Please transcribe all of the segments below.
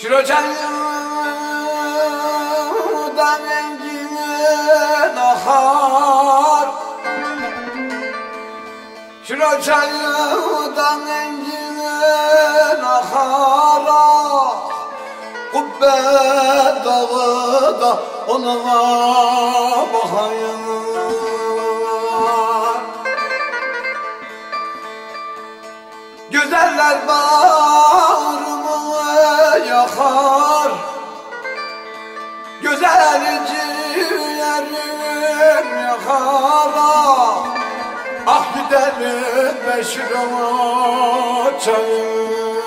Şirocandan engin ahar, Şirocandan engin ahar, Kubbe dağı da ona bakayım. Güzeller bağrımı yakar, güzel ciğerim yakar. Ah gidelim Beşir'e çayım.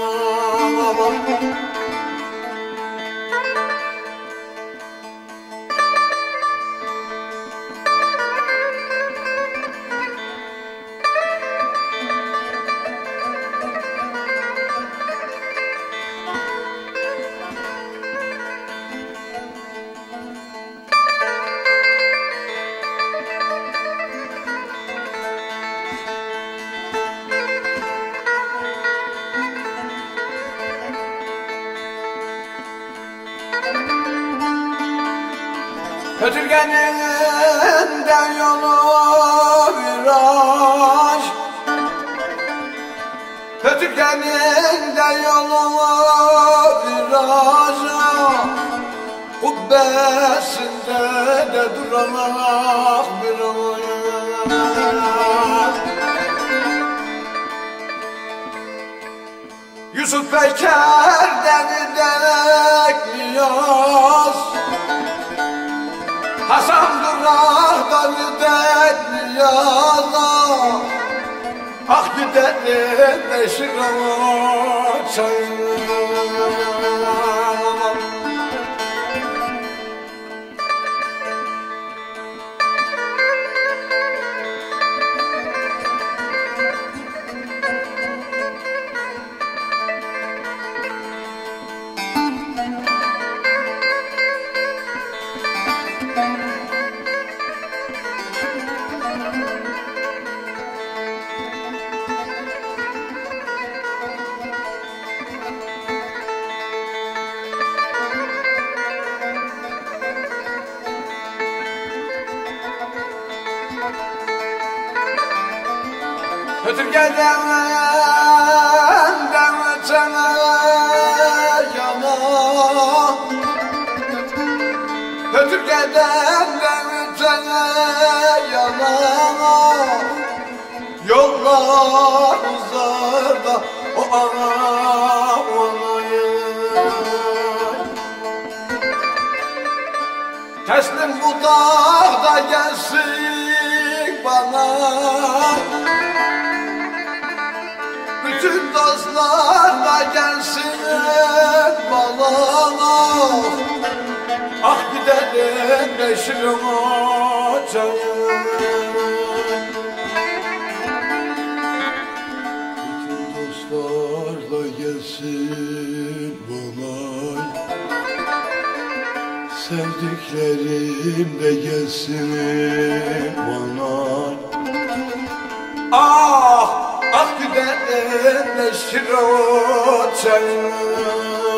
Ötürgenin de yolu viraj, Ötürgenin de yolu viraj, Kubbesinde de duramak bir oyun. Yusuf Peker'den dekliyoruz, Hasan Durrah'dan dekliyoruz. Ah gidelim Beşir'e çayım. Ötürgeden ötene yana, Ötürgeden ötene yana, yollar uzar da o ana olayım. Teslim bu dağda gelsin bana, bütün dostlar da gelsin bana. Ah gidelim Beşir'e çayım. Bütün dostlar da gelsin bana, sevdiklerim de gelsin bana. Ah gidelim Beşir'e çayım.